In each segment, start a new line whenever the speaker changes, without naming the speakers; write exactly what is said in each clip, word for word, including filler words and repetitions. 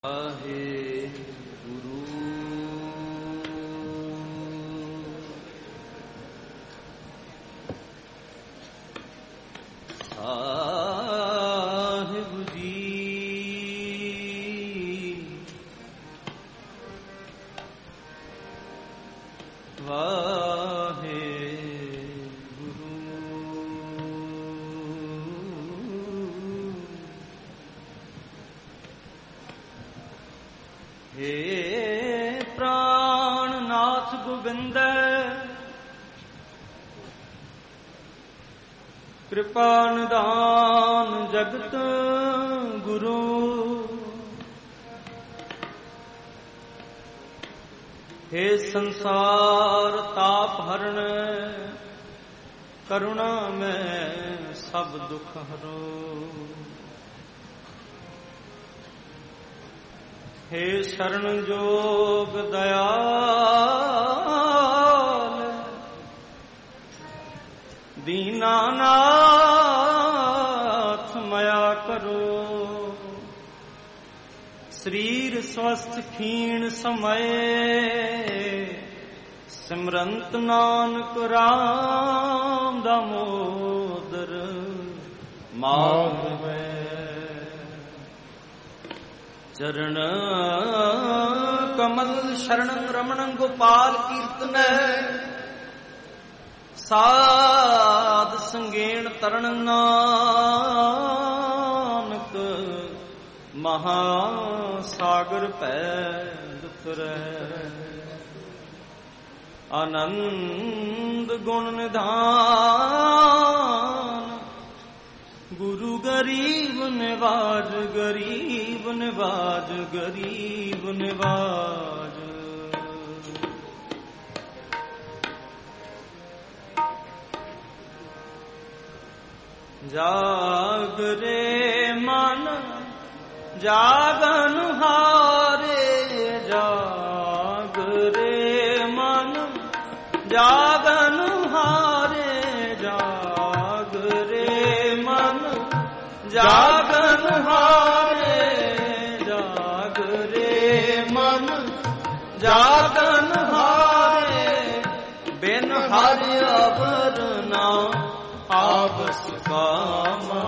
ਵਾਹਿਗੁਰੂ ਸਾਹਿਬ ਜੀ ਵਾਹਿਗੁਰੂ ਹੇ ਪ੍ਰਾਣਨਾਥ ਗੋਬਿੰਦ ਕਿਰਪਾ ਨਿਧਾਨ ਜਗਤ ਗੁਰੂ ਹੇ ਸੰਸਾਰ ਤਾਪ ਹਰਣ ਕਰੁਣਾ ਮੈਂ ਸਭ ਦੁਖ ਹਰੋ ਹੇ ਸ਼ਰਨ ਜੋਗ ਦਇਆਲ ਦੀਨਾਨਾਥ ਮਇਆ ਕਰੋ ਸਰੀਰ ਸਵਸਥ ਖੀਣ ਸਮਏ ਸਿਮਰੰਤ ਨਾਨਕ ਰਾਮ ਦਾਮੋਦਰ ਮਾਧਵੈ ਚਰਨ ਕਮਲ ਸ਼ਰਣੰ ਰਮਣੰ ਗੋਪਾਲ ਕੀਰਤਨੈ ਸਾਧ ਸੰਗੇਣ ਤਰਣ ਨਾਨਕ ਮਹਾ ਸਾਗਰ ਭੈ ਦੁਖਰੈ ਆਨੰਦ ਗੁਣ ਨਿਧਾਨ ਗੁਰੂ ਗਰੀਬ ਨਿਵਾਜ ਗਰੀਬ ਨਿਵਾਜ ਗਰੀਬ ਨਿਵਾਜ ਜਾਗਰੇ ਮਨ ਜਾਗਨ ਹਾਰੇ ਜਾਗਰੇ ਮਨ ਜਾਗਨ ਹਾਰੇ ਜਾਗਰੇ ਮਨ ਜਾਗਨ ਹਾਰੇ ਜਾਗਰੇ ਮਨ ਜਾਗਨ ਹਾਰੇ ਬਿਨ ਹਰਿ ਅਵਰ ਨਾ ਆਵਸ ਕਾਮਾ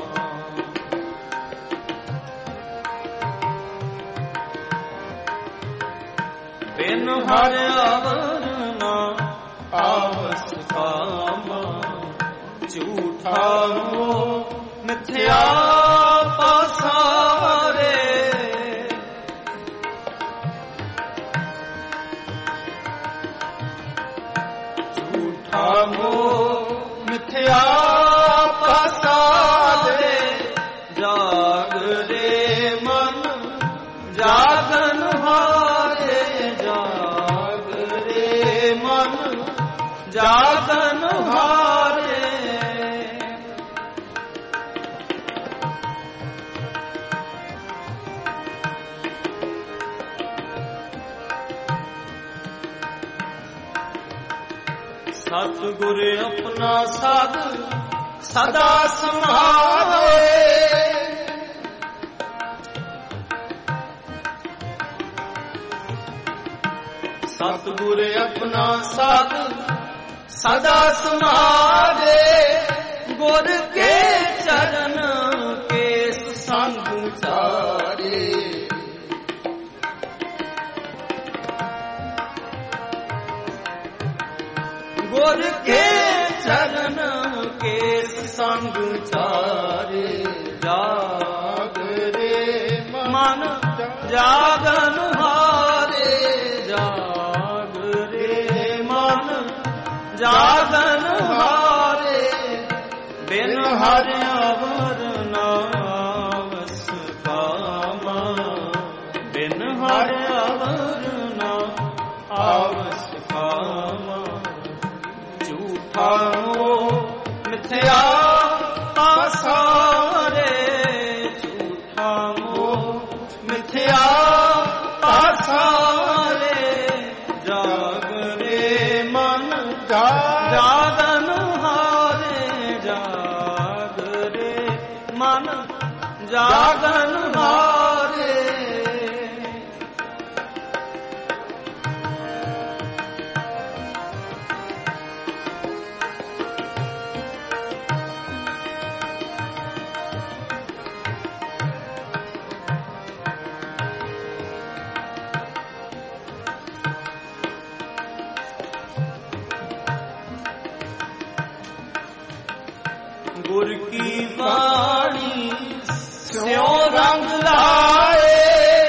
ਬਿਨ ਹਰਿ ਅਵਰ ਨਾ ਆਵਸ ਕਾਮਾ ਝੂਠਾ ਮੋਹ ਮਿਥਿਆ ਪਾਸਾਰੇ ਝੂਠਾ ਮੋਹ ਮਿਥਿਆ ਪਾਸਾਰੇ ਜਾਗਰੇ ਮਨ ਜਾਗਨ ਹਾਰੇ ਜਾਗਰੇ ਮਨ ਜਾਗਨ ਹਾਰੇ ਸਤਿਗੁਰ ਆਪਣਾ ਸਾਧ ਸਦਾ ਸੰਭਾਲੇ ਸਤਿਗੁਰ ਆਪਣਾ ਸਾਧ ਸਦਾ ਸੰਭਾਲੇ ਗੁਰ ਕੇ ਚਰਨ ਕੇਸ ਸੰਗ ਚਾਰੇ ਗੁਰ ਕੇ ਚਰਨ ਕੇਸ ਸੰਗ ਚਾਰੇ ਜਾਗਰੇ ਮਨ ਜਾਗਨ ਹਾਰੇ ਜਾਗਰੇ ਮਨ ਜਾਗਨ ਹਾਰੇ ਬਿਨ ਹਰਿ ਅਵਰ ਨਾ ਆਵਸ ਕਾਮਾ ਬਿਨ ਹਰਿ ਅਵਰ ਨਾ ਆਵਸ ਕਾਮਾ ਝੂਠਾ ਮੋਹ ਮਿਥਿਆ ਪਾਸਾਰੇ ਝੂਠਾ ਮੋਹ ਮਿਥਿਆ ਪਾਸਾਰੇ ਜਾਗਰੇ ਮਨ ਜਾਗਨ ਹਾਰੇ ਜਾਗਰੇ ਮਨ ਜਾਗਨ ਹਾਰੇ ਗੁਰ ਕੀ ਬਾਣੀ ਸਿਉ ਰੰਗ ਲਾਏ,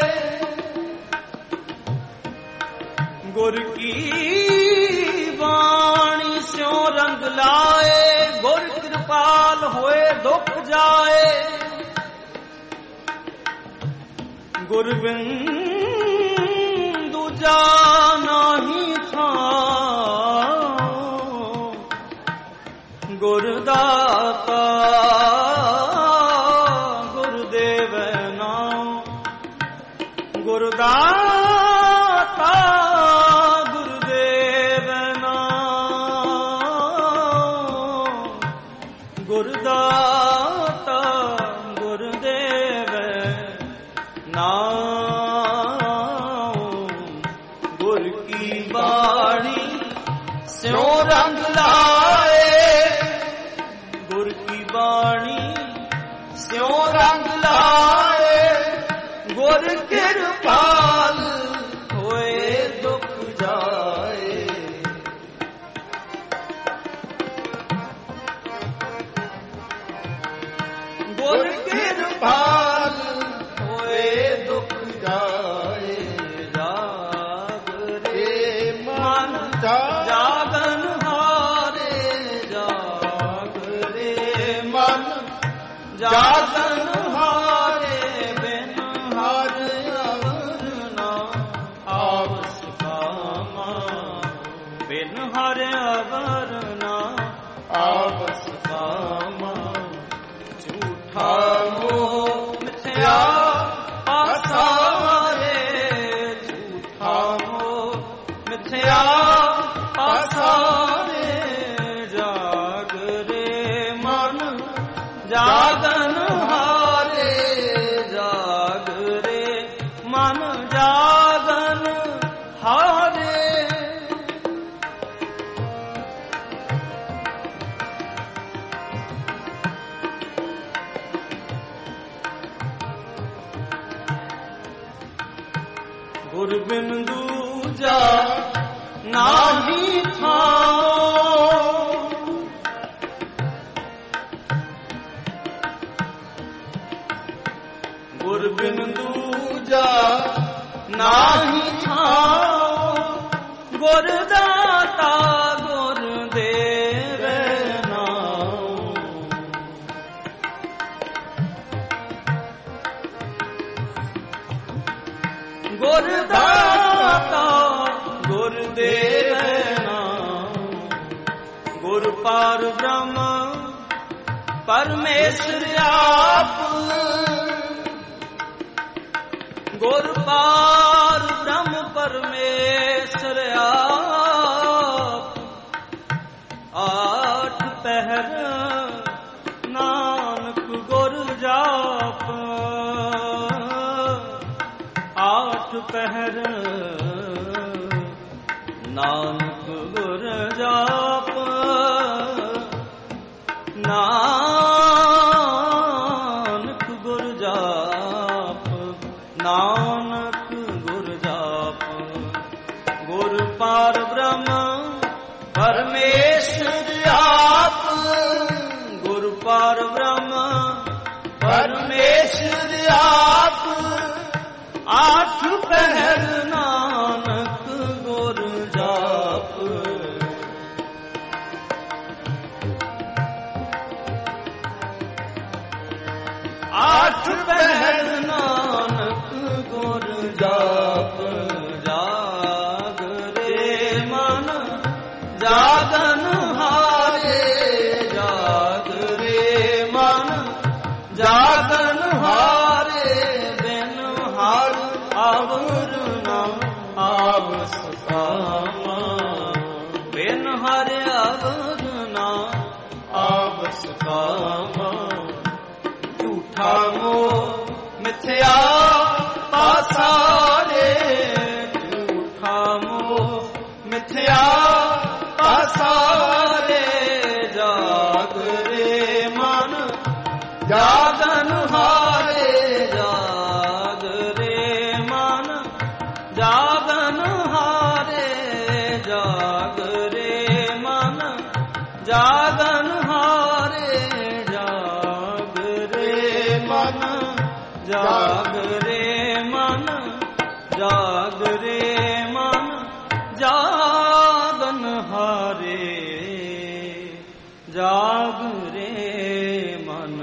ਗੁਰ ਕੀ ਬਾਣੀ ਸਿਉ ਰੰਗ ਲਾਏ, ਗੁਰ ਕਿਰਪਾਲ ਹੋਏ ਦੁਖ ਜਾਏ, ਗੁਰ ਬਿਨ ਦੂਜਾ ਨਾਹੀ ਥਾਂ, ਗੁਰ ਦਾਤਾ ਗੁਰ ਦੇਵੈ ਨਾਮ, ਗੁਰ ਦਾਤਾ ਗੁਰ ਦੇਵੈ ਨਾਮ, ਗੁਰ ਦਾਤਾ ਗੁਰ ਦੇਵੈ ਨਾਮ, ਗੁਰ ਕੀ ਬਾਣੀ ਸਿਉ ਰੰਗ ਲਾਏ, ਗੁਰ ਕੀ ਬਾਣੀ ਸਿਉ ਰੰਗ ਲਾਏ, ਗੁਰ ਕਿਰਪਾਲ ਹੋਏ ਦੁਖ ਜਾਏ, ਗੁਰ ਕਿਰਪਾਲ ਹੋਏ ਦੁਖ ਜਾਏ, ਜਾਗ ਰੇ ਮਨ ਜਾਗਨ ਹਾਰੇ, ਜਾਗ ਰੇ ਮਨ ਜਾਗਨ ਹਾਰੇ, ਬਿਨ ਹਰ ਅਵਰ ਨਾ ਆਵਸ ਕਾਮਾ, ਬਿਨ ਹਰ ਅਵਰ ਨਾ ਆਵਸ ਕਾਮਾ, ਝੂਠਾ ਮੋਹ ਮਿਥਿਆ ਪਾਸਾਰੇ, ਝੂਠਾ ਮੋਹ ਮਿਥਿਆ ਪਾਸਾਰੇ, ਜਾਗ ਰੇ ਮਨ ਜਾਗਨ ਹਾਰੇ, ਜਾਗ ਰੇ ਮਨ ਜਾਗਨ ਹਾਰੇ, ਗੁਰ ਬਿਨ ਦੂਜਾ ਨਾਹੀ ਥਾਂ, ਗੁਰ ਬਿਨ ਦੂਜਾ ਨਾਹੀ ਥਾਂ, ਗੁਰ ਦਾਤਾ ਗੁਰ ਦੇਵੈ ਨਾਮ, ਗੁਰ ਦਾਤਾ ਗੁਰ ਦੇਵੈ ਨਾਮ, ਗੁਰ ਪਾਰ ਬ੍ਰਹਮ ਪਰਮੇਸ਼ਰ ਆਪ, ਗੁਰ ਪਾਰ ਬ੍ਰਹਮ ਪਰਮੇਸ਼ਰ ਆਪ, ਆਠ ਪਹਿਰ ਨਾਨਕ ਗੁਰ ਜਾਪ, ਆਠ ਪਹਿਰ ਨਾਨਕ ਗੁਰ ਜਾਪ, ਨਾਨਕ ਗੁਰ ਜਾਪ, ਨਾਨਕ ਗੁਰ ਜਾਪ, ਗੁਰ ਪਾਰ ਬ੍ਰਹਮ ਪਰਮੇਸ਼ਰ ਆਪ, ਗੁਰ ਪਾਰ ਬ੍ਰਹਮ ਪਰਮੇਸ਼ਰ ਆਪ, ਆਠ ਪਹਿਰ ਨਾਨਕ ਗੁਰ ਜਾਪ, ਆਠ ਪਹਿਰ ਨਾਨਕ ਗੁਰ ਜਾਪ, ਜਾਗ ਰੇ ਮਨ ਜਾਗਨ ਹਾਰੇ, ਜਾਗ ਰੇ ਮਨ ਜਾਗਨ ਹਾਰੇ, ਬਿਨ ਹਰ ਅਵਰ ਨਾ ਆਵਸ ਕਾਮਾ, ਬਿਨ ਹਰ ਅਵਰ ਨਾ ਆਵਸ ਕਾਮਾ, ਝੂਠਾ ਮੋਹ ਮਿਥਿਆ ਪਾਸਾਰੇ, ਝੂਠਾ ਮੋਹ ਮਿਥਿਆ ਪਾਸਾਰੇ, ਜਾਗ ਰੇ ਮਨ ਜਾਗਨ ਹਾਰੇ, ਜਾਗ ਰੇ ਮਨ ਜਾਗਨ ਹਾਰੇ, ਜਾਗ ਰੇ ਮਨ ਜਾਗਨ ਹਾਰੇ, ਜਾਗਰੇ ਮਨ ਜਾਗਨ ਹਾਰੇ, ਜਾਗਰੇ ਮਨ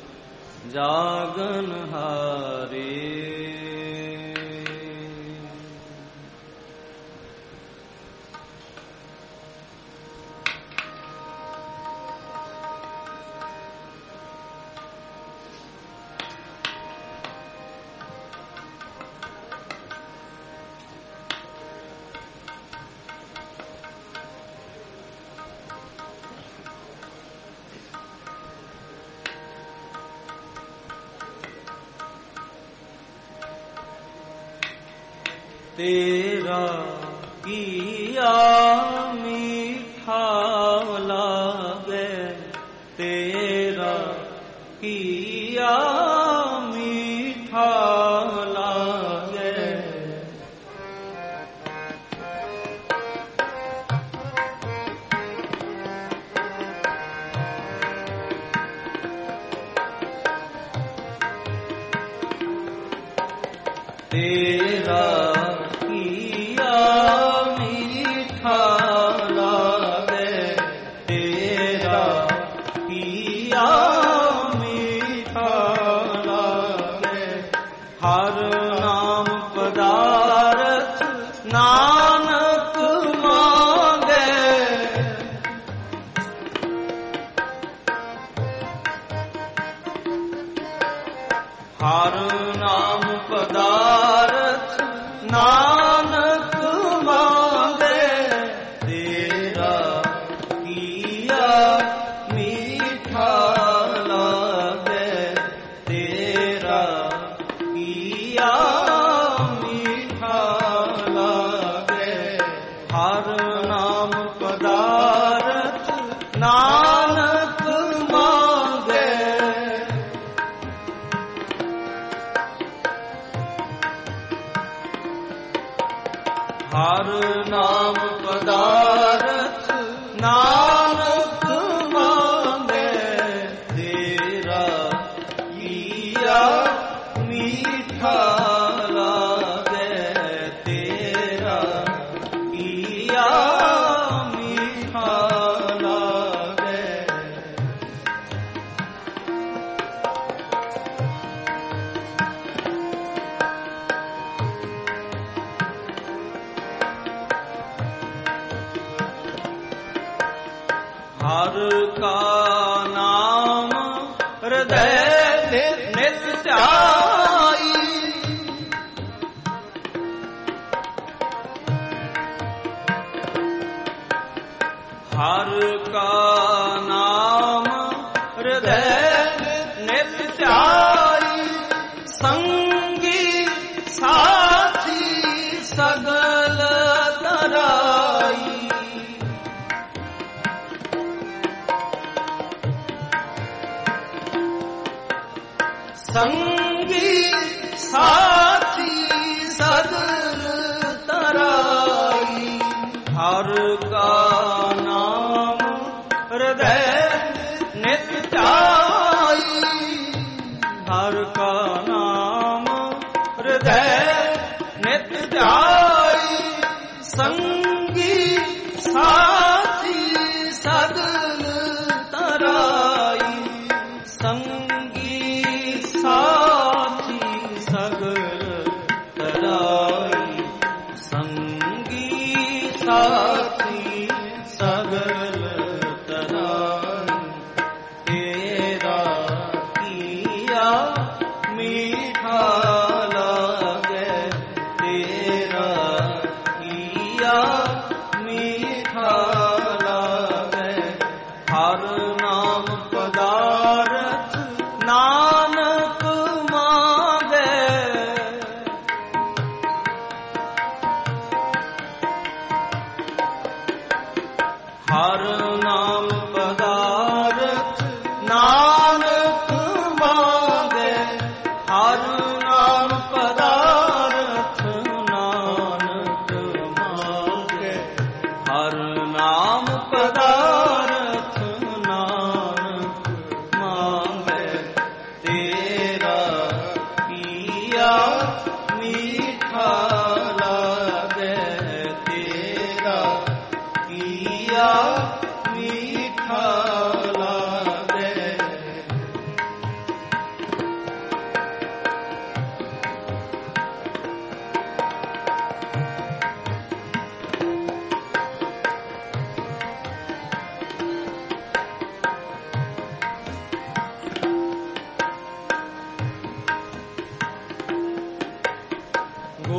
ਜਾਗਨ ਹਾਰੇ। ਤੇਰਾ ਕੀਆ ਮੀਠਾ ਲਾਗੇ, ਤੇਰਾ ਕੀਆ ਮੀਠਾ ਲਾਗੇ। ਤੇਰਾ ਹਰ ਨਾਮ ਪਦਾਰਥ ਨਾਨਕ ਮੰਗੇ, ਤੇਰਾ ਕੀਆ ਮੀਠਾ ਲਾਗੇ, ਤੇਰਾ ਕੀਆ ਮੀਠਾ ਲਾਗੇ। ਹਰ ਨਾਮ ਪਦਾਰਥ ਨਾਨਕ ਮੰਗੇ, ਹਰ ਨਾਮ ਪਦਾਰਥ ਨਾਨਕ ਮੰਗੇ। ਤੇਰਾ ਕੀਆ ਮੀਠਾ ਲਾਗੇ, ਤੇਰਾ ਕੀਆ ਮੀਠਾ ਲਾਗੇ। ਹਰ ਕਾ ਨਾਮ ਹਿਰਦੈ ਨਿਤ ਧਿਆਈ, ਹਰ ਕਾ ਨਾਮ ਹਿਰਦੈ ਨਿਤ ਧਿਆਈ। ਸੰਗੀ ਸਾਥੀ ਸਗਲ ਤਰਾਈ, ਸੰਗੀ ਸਾਥੀ ਸਗਲ ਤਰਾਈ। ਹਰ ਕਾ ਨਾਮ ਹਿਰਦੈ ਨਿਤ ਧਿਆਈ, ਹਰ ਕਾ ਨਾਮ ਹਿਰਦੈ ਨਿਤ ਧਿਆਈ। ਸੰਗੀ ਸਾਥੀ ਸਗਲ ਤਰਾਈ, ਸੰਗੀ ਸਾਥੀ ਸਗਲ ਤਰਾਈ। ਸੰਗੀ ਸਾਥੀ ਸਗਲ ਤਰਾਈ। ਤੇਰਾ ਕੀਆ ਮੀਠਾ ਲਾਗੇ, ਤੇਰਾ ਕੀਆ ਮੀਠਾ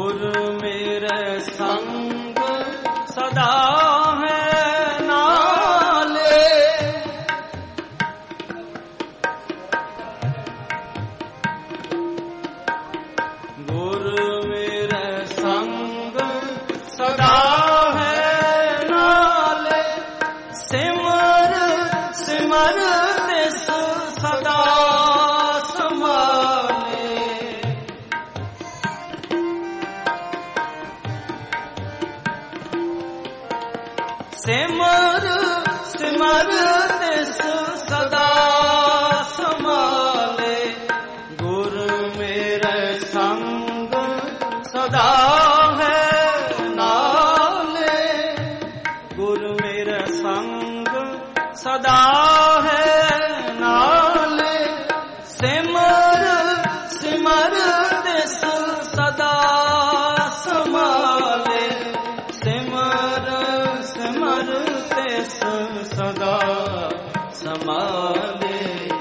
ਗੁਰ ਮੇਰੇ ਸੰਗ ਸਦਾ ਹੈ ਨਾਲੇ। ਗੁਰ ਮੇਰੇ ਸੰਗ ਸਦਾ ਹੈ ਨਾਲੇ। ਸਿਮਰ ਸਿਮਰ ਤਿਸ ਸਦਾ ਸੰਭਾਲੇ। ਸਿਮਰ ਸਿਮਰ ਤਿਸ ਸਦਾ ਸੰਭਾਲੇ। ਗੁਰ ਮੇਰੇ ਸੰਗ ਸਦਾ ਹੈ ਨਾਲੇ। ਗੁਰ ਮੇਰੇ ਸੰਗ ਸਦਾ ਹੈ ਨਾਲੇ। ਸਿਮਰ ਸਿਮਰ ਤਿਸ ਸਦਾ ਸੰਭਾਲੇ। ਸਿਮਰ ਸਿਮਰ ਤਿਸ ਸਦਾ ਸੰਭਾਲੇ।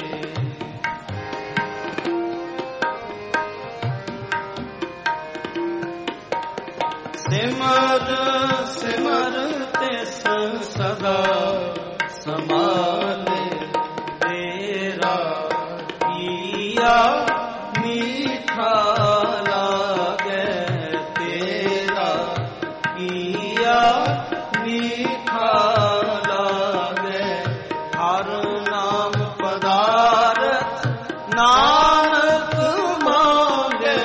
ਸਿਮਰ ਸਿਮਰ ਤਿਸ ਸਦਾ ਸੰਭਾਲੇ। ਤੇਰਾ ਕੀਆ ਮੀਠਾ ਲਾਗੇ। ਤੇਰਾ ਕੀਆ ਮੀਠਾ ਲਾਗੇ। ਹਰ ਨਾਮ ਪਦਾਰਥ ਨਾਨਕ ਮੰਗੇ।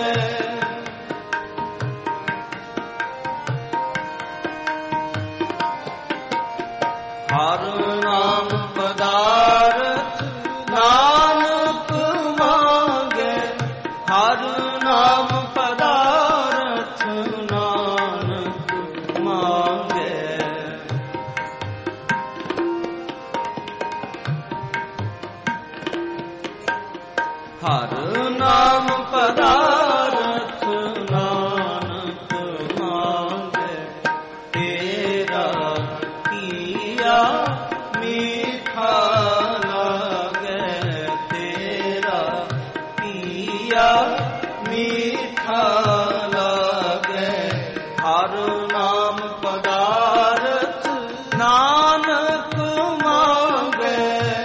ਹਰ ਨਾਮ ਪਦਾਰਥ ਨਾਨਕ ਮੰਗੇ। ਹਰ ਨਾਮ ਪਦਾਰਥ ਨਾਨਕ ਮੰਗੇ। ਹਰ ਨਾਮ ਪਦਾਰਥ ਨਾਨਕ ਮੰਗੇ। ਤੇਰਾ ਕੀਆ ਮੀਠਾ ਲਾਗੇ। ਤੇਰਾ ਕੀਆ ਮੀਠਾ ਲਾਗੇ। ਹਰ ਨਾਮ ਪਦਾਰਥ ਨਾਨਕ ਮੰਗੇ।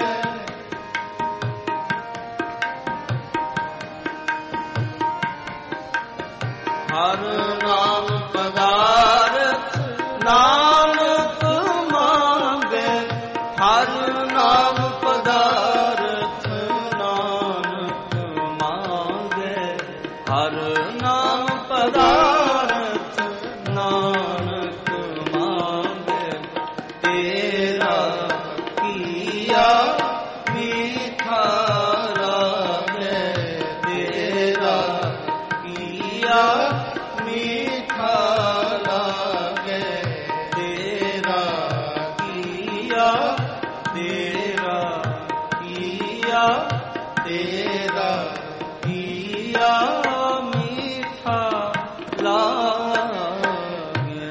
ਹਰ ਨਾਮ ਪਦਾਰਥ ਨਾਨਕ ਮੰਗੇ। ਹਰ ਨਾਮ ਪਦਾਰਥ ਨਾਨਕ ਮੰਗੇ। ਹਰ ਨਾਮ ਪਦਾਰਥ ਨਾਨਕ ਮੰਗੇ। ਤੇਰਾ ਕੀਆ ਮੀਠਾ ਲਾਗੇ। ਤੇਰਾ ਕੀਆ ਮੀਠਾ ਲਾਗੇ। ਤੇਰਾ ਕੀਆ ਤੇਰਾ ਕੀਆ ਤੇਰਾ ਕੀਆ ਮੀਠਾ ਲਾਗੇ।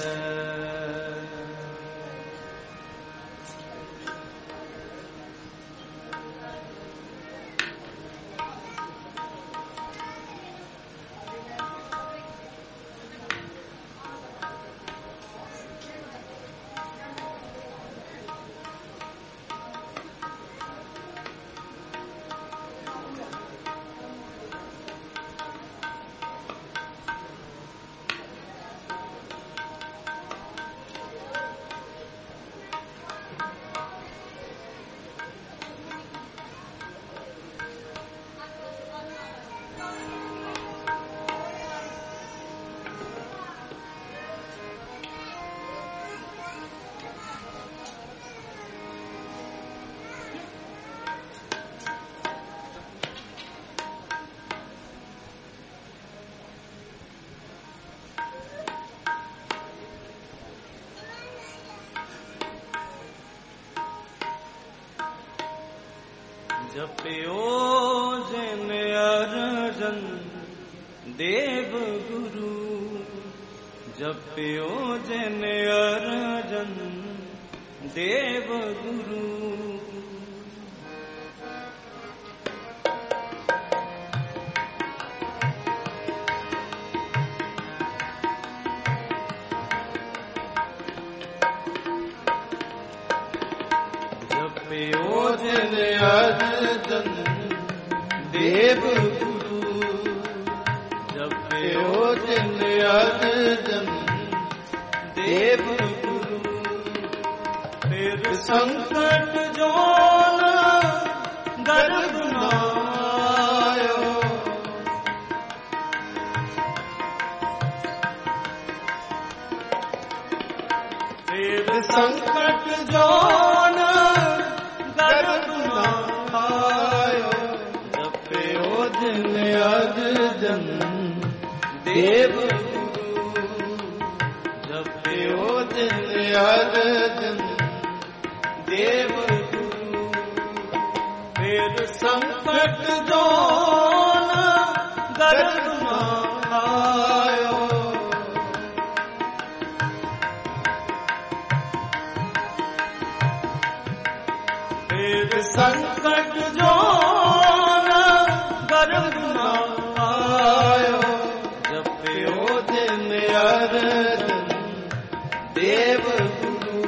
ਜਪਿਓ ਜਿਨ ਅਰਜਨ ਦੇਵ ਗੁਰੂ, ਜਪਿਓ ਜਿਨ ਅਰਜਨ ਦੇਵ ਗੁਰੂ। जपियो जिन अर्जन देव गुरु, जपियो जिन अर्जन देव गुरु, फिर संकट जो गर्भ न आयो, फिर संकट जो गर्भ न आयो, जपियो जिन अर्जन देव गुरु, जपियो जिन अर्जन देव गुरु, फिर संकट जो गर्भ न आयो, फिर संकट जो गर्भ न आयो, जपियो जिन अर्जन देव गुरु,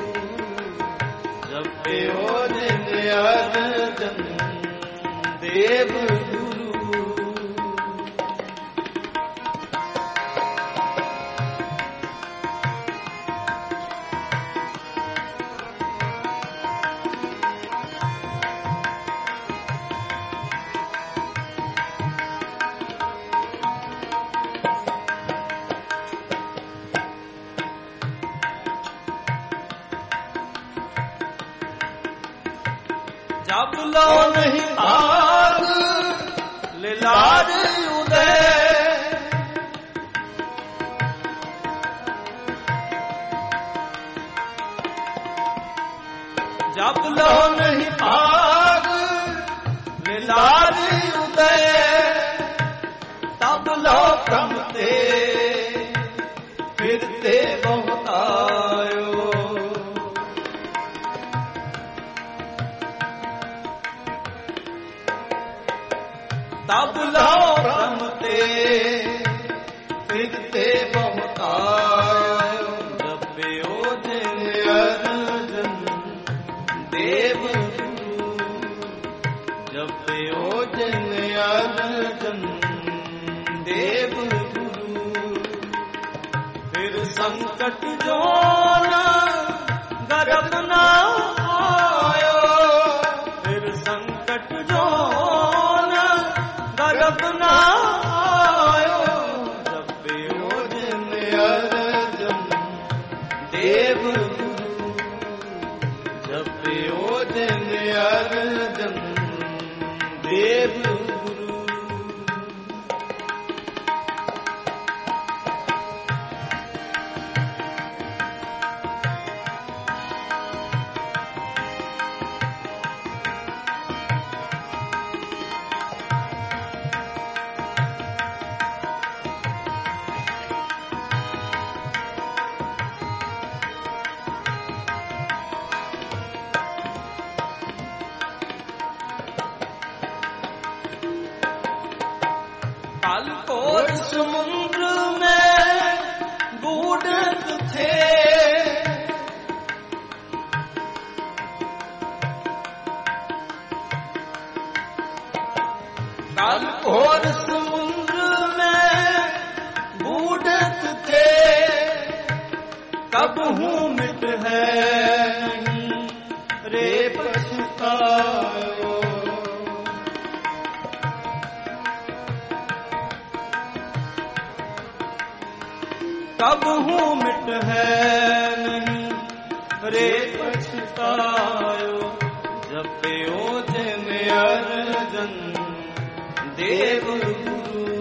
जपियो जिन अर्जन देव गुरु। जब लो नहीं आग लिलार उदय, जब लो नहीं आग लिलार उदय, तब लो कमते फिरते बहुत आयो, तब लो रमते फिरते बहुत आयो, जपियो जिन अर्जन देव गुरु, जपियो जिन अर्जन देव गुरु, फिर संकट जो गर्भ न आयो, फिर संकट जो गर्भ न आयो, जपियो जिन अर्जन देव गुरु, जपियो जिन अर्जन देव गुरु। कालकोर समुद्र में बूढ़त थे, कालकोर समुद्र में बूढ़त थे, कब हूँ मिट है नहीं रे पछतायो, कब हूँ मिट है नहीं रे पछतायो, जपियो जिन अर्जन देव गुरु,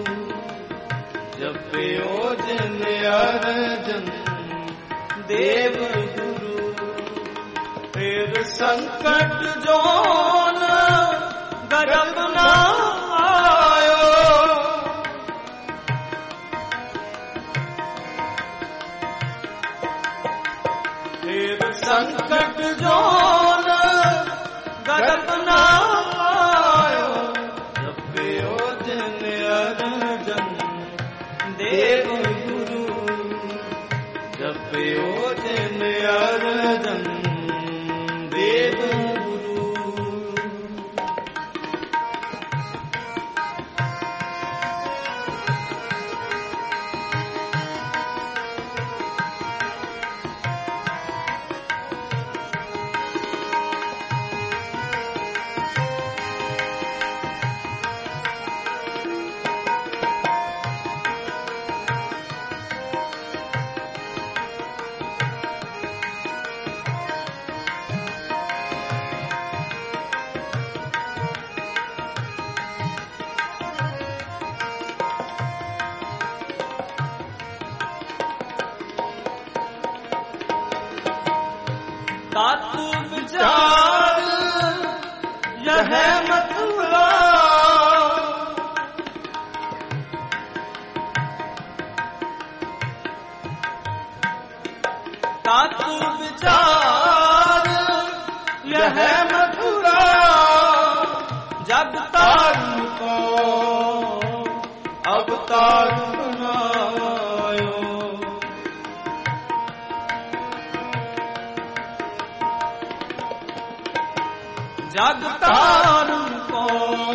जपियो जिन अर्जन देव गुरु, फिर संकट जो गर्भ न आयो, फिर संकट जो गर्भ न आयो, जपियो जिन अर्जन देव गुरु, जपियो जिन अर्जन देव गुरु। तात विचार यह मथुरा, तात विचार यह मथुरा, जब तारू को अवतार बनायो। जग तारू को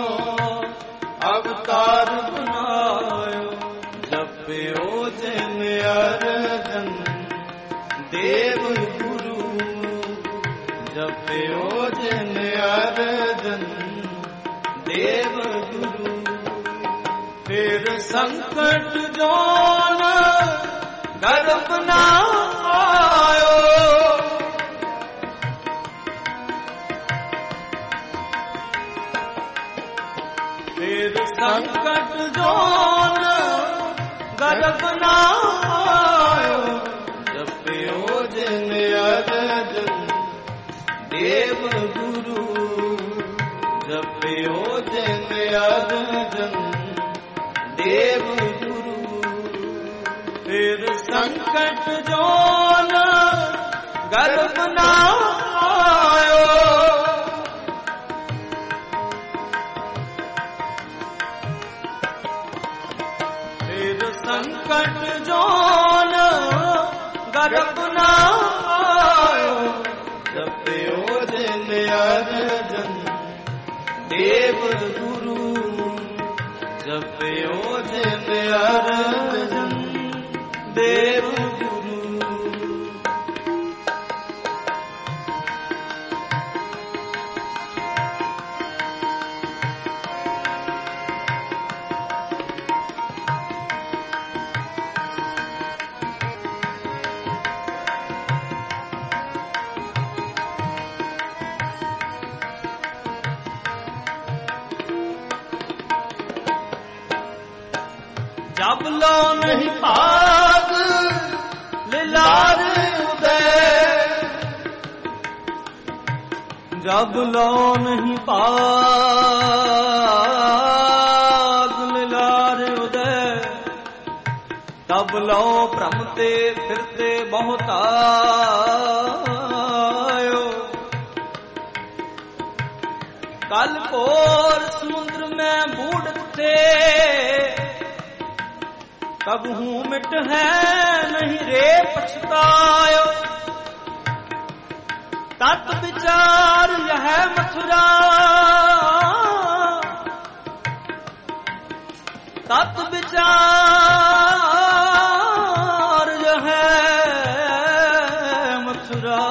अवतार बनायो, जप्यो जिन अर्जन देव गुरु, जप्यो जिन अर्जन देव गुरु। फिर संकट जोन गर्भ न आयो, फिर संकट जोन गर्भ न आयो, जप्यो जिन अर्जन देव गुरु, जप्यो जिन अर्जन देव गुरु। फिर संकट जोन गर्भ न आयो, फिर संकट जोन गर्भ न आयो, जप्यो जिन अर्जन देव गुरु, जप्यो जिन अर्जन देव गुरु। जब लो नहीं पाग लिलार उदय, जब लो नहीं पाग लिलार उदय, तब लो भ्रमते फिरते बहुत आयो। कल कोर समुद्र में बूढ़ते, कब हूँ मिट है नहीं रे पछतायो। तत् विचार यह मथुरा, तत् विचार यह मथुरा,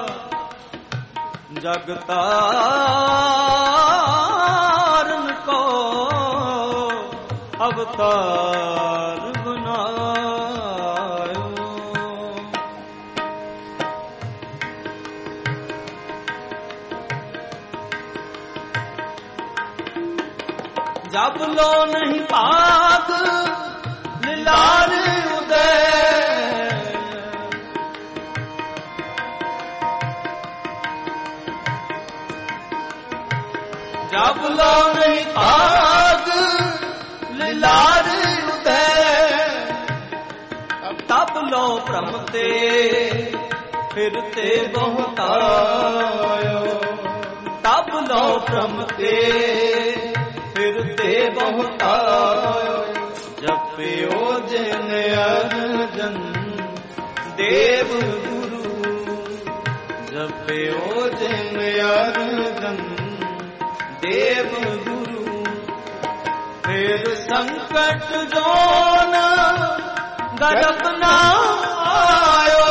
जगता को अवतार बनायो। जब लो नहीं पाग लिलार उदय, जब लो नहीं पाग लिलार उदय, तब लो भ्रमते फिरते बहुत आयो। तब लो भ्रमते फिरते बहुत आयो, जप्यो जिन अर्जन देव गुरु, जप्यो जिन अर्जन देव गुरु। फिर संकट जोन गर्भ न आयो,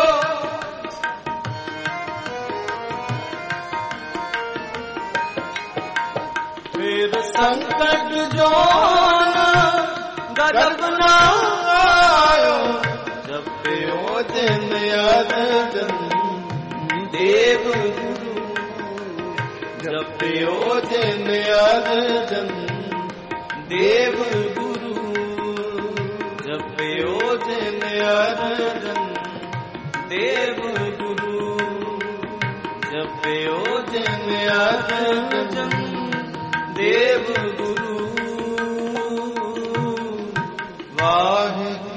फिर संकट जोन गर्भ न आयो, जप्यो जिन अर्जन देव गुरु, जप्यो जिन अर्जन देव गुरु, जप्यो जिन अर्जन देव गुरु। ਅਰਜਨ ਦੇਵ ਗੁਰੂ ਵਾਹਿਗੁਰੂ।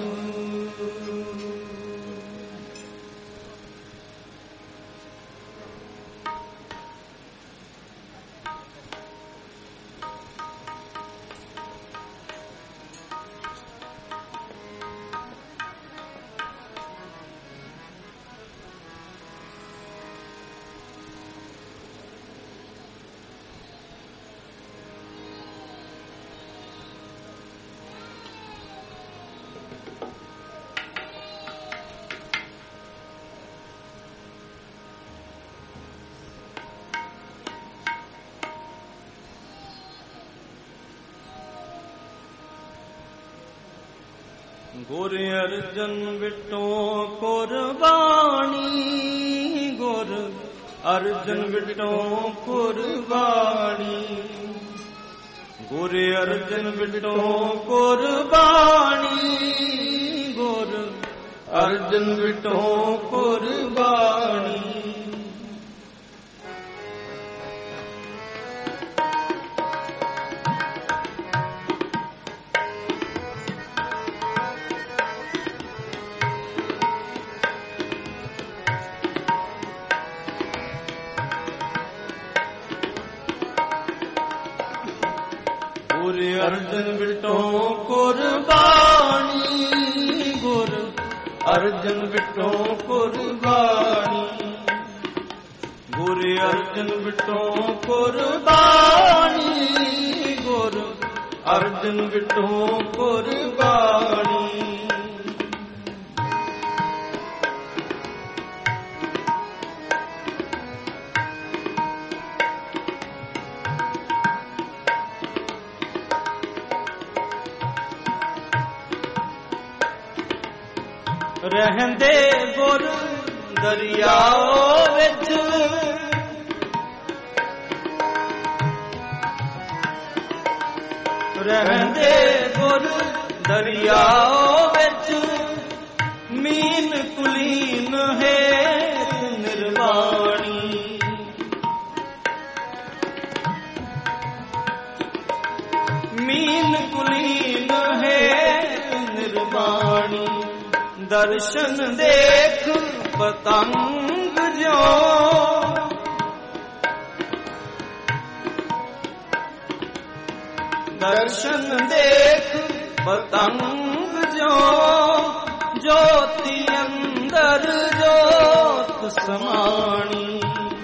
ਗੁਰ ਅਰਜਨ ਵਿਟੋ ਕੁਰਬਾਨੀ, ਗੁਰ ਅਰਜਨ ਵਿਟੋ ਕੁਰਬਾਨੀ, ਗੁਰ ਅਰਜਨ ਵਿਟੋ ਕੁਰਬਾਨੀ, ਗੁਰ ਅਰਜਨ ਵਿਟੋ ਕੁਰਬਾਨੀ। ਗੁਰ ਅਰਜਨ ਵਿਟੋ ਕੁਰਬਾਨੀ, ਗੁਰ ਅਰਜਨ ਵਿਟੋ ਕੁਰਬਾਨੀ, ਗੁਰ ਅਰਜਨ ਵਿਟੋ ਕੁਰਬਾਨੀ, ਗੁਰ ਅਰਜਨ ਵਿਟੋ ਕੁਰਬਾਨੀ। ਰਹਿੰਦੇ ਗੁਰ ਦਰਿਆਓ ਵਿੱਚ, ਰਹਿੰਦੇ ਗੁਰ ਦਰਿਆਓ ਵਿੱਚ, ਮੀਨ ਕੁਲੀਨ ਹੇਤ ਨਿਰਵਾਣੀ, ਮੀਨ ਕੁਲੀਨ ਹੇਤ ਨਿਰਵਾਣੀ। ਦਰਸ਼ਨ ਦੇਖ ਪਤੰਗ ਜਿਉ, ਦਰਸ਼ਨ ਦੇਖ ਪਤੰਗ ਜਿਉ, ਜੋਤੀ ਅੰਦਰ ਜੋਤ ਸਮਾਣੀ,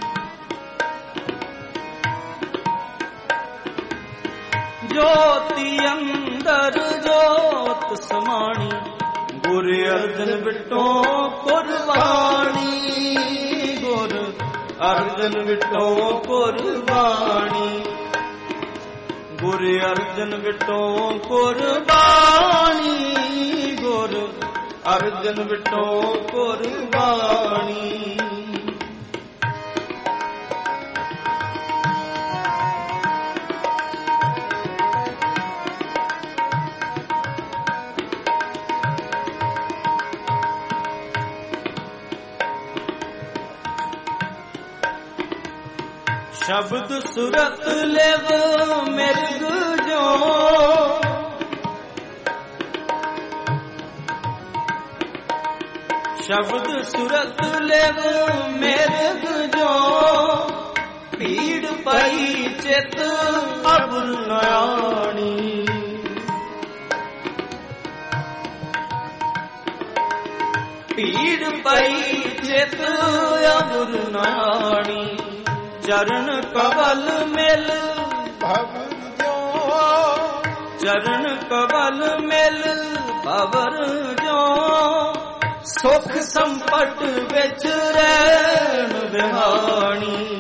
ਜੋਤੀ ਅੰਦਰ ਜੋਤ ਸਮਾਣੀ। ਗੁਰ ਅਰਜਨ ਵਿਟੋ ਕੁਰਬਾਨੀ, ਗੁਰ ਅਰਜਨ ਵਿਟੋ ਕੁਰਬਾਨੀ, ਗੁਰ ਅਰਜਨ ਵਿਟੋ ਕੁਰਬਾਨੀ, ਗੁਰ ਅਰਜਨ ਵਿਟੋ ਕੁਰਬਾਨੀ। ਸ਼ਬਦ ਸੁਰਤ ਲਿਵ ਮਿਰਗ ਜੋ, ਸ਼ਬਦ ਸੁਰਤ ਲਿਵ ਮਿਰਗ ਜੋ, ਭੀੜ ਪਈ ਚਿਤ ਅਬੁਲ ਨਿਆਣੀ, ਭੀੜ ਪਈ ਚਿਤ ਅਬੁਲ ਨਿਆਣੀ। ਚਰਨ ਕਵਲ ਮਿਲ ਭਵਰ ਜੋ, ਚਰਨ ਕਵਲ ਮਿਲ ਭਵਰ ਜੋ, ਸੁਖ ਸੰਪਟ ਵਿੱਚ ਰਹਿਣ ਬਿਹਾਣੀ,